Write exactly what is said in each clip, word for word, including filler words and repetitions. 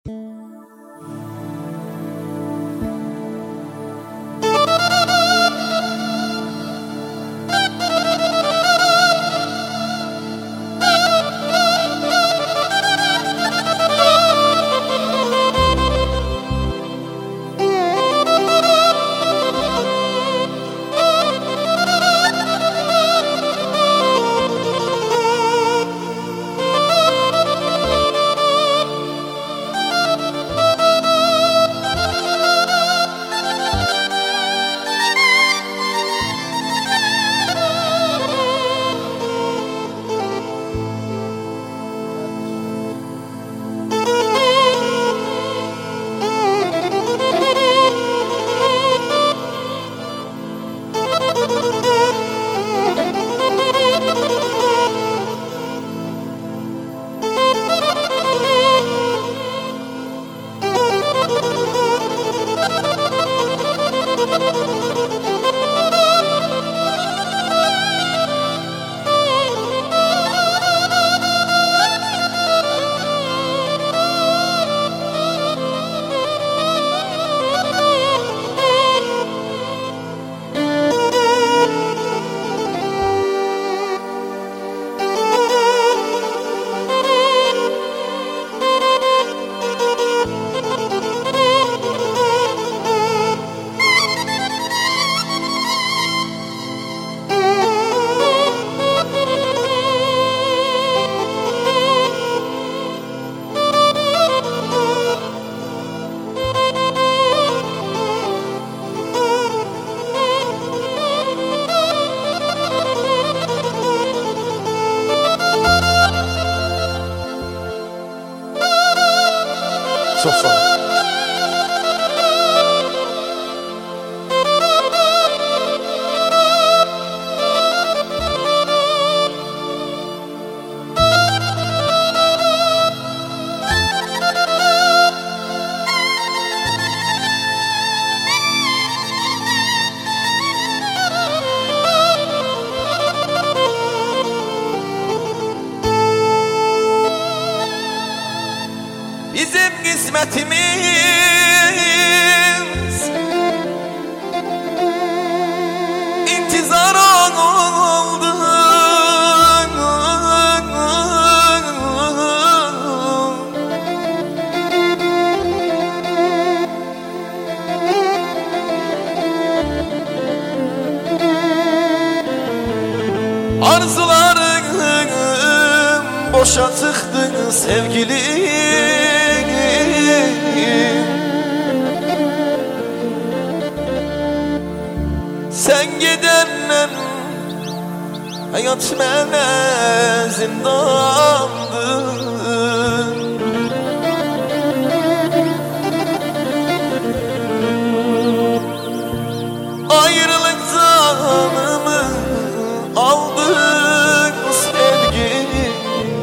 Çok sağ ol. Bizim kısmetimiz intizar oldu. Arzularım boşa çıktı sevgilim. Sen giderken hayat mənə zindandı. Ayrılık canımı aldı sevgilim.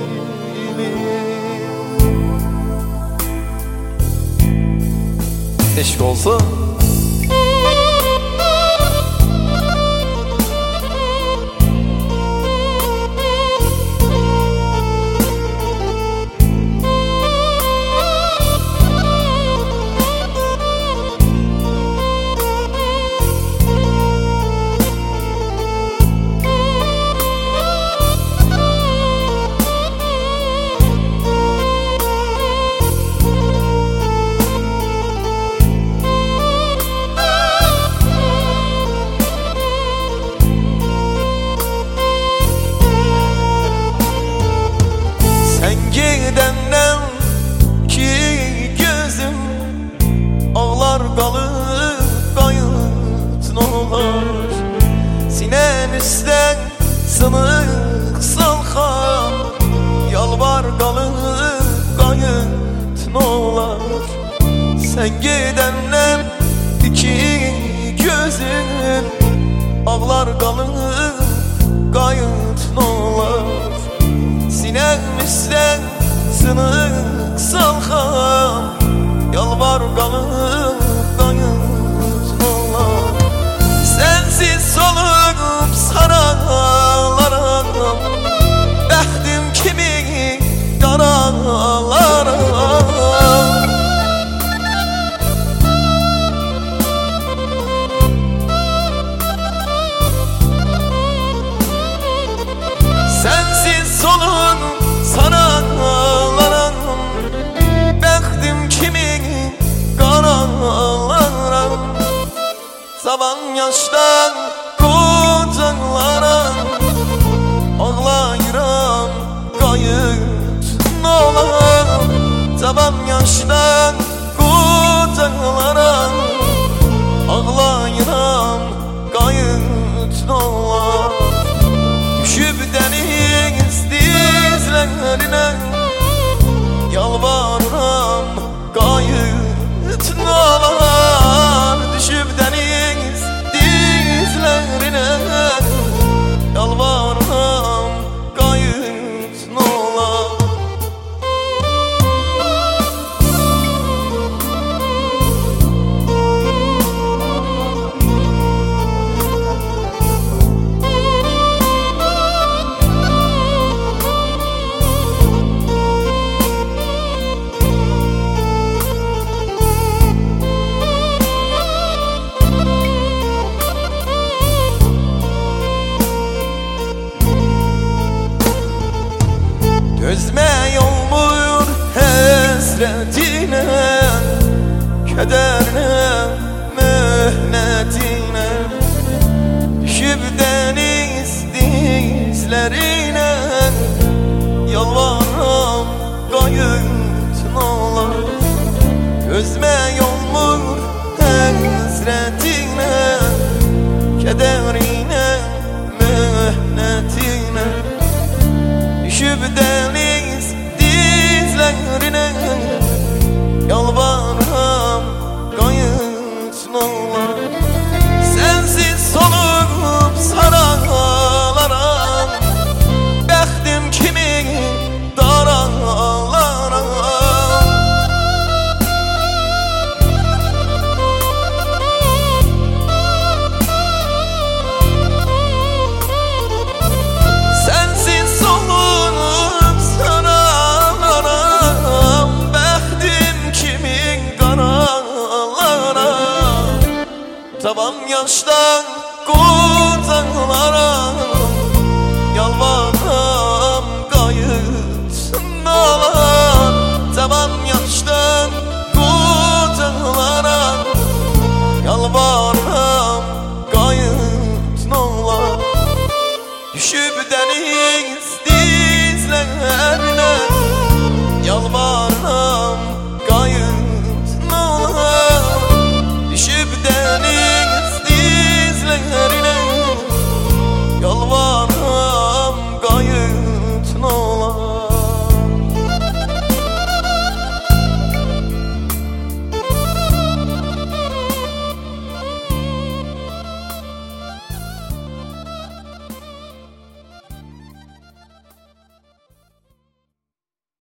Eşk olsa gidenden ki gözüm ağlar qalıb qayıt nolar. Sinen üstdən sınıq salxam yalvar qalıb qayıt nolar. Sen gidenden ki gözüm ağlar qalıb qayıt nolar. Sinemizden sınık salxam yalvar qalıb qayıt nolar. Sensiz solup saralarım bəxtim kimi qaralarım. yaşdan kucaklara ağlayıram qayıt nolar. Taban yaşdan kucaklara ağlayıram qayıt nolar. Düşüb deniz dizlerine yalvarıram qayıt nolar. Düşüb deniz dizlerine yalvarıram qayıt nolar. Gözme olmur hesretine, kederine, mühnetine. Düşüb deniz dizlerine yalvarıram qayıt nolar. Gözme olmur hesretine, kederine, mühnetine. Düşüb deniz dizlerine yalvarıram qayıt nolar. Sensiz solup saralaram, bəxtim kimi daralaram. Sensiz solup saralaram, bəxtim kimi qaralaram. Taban yaşdan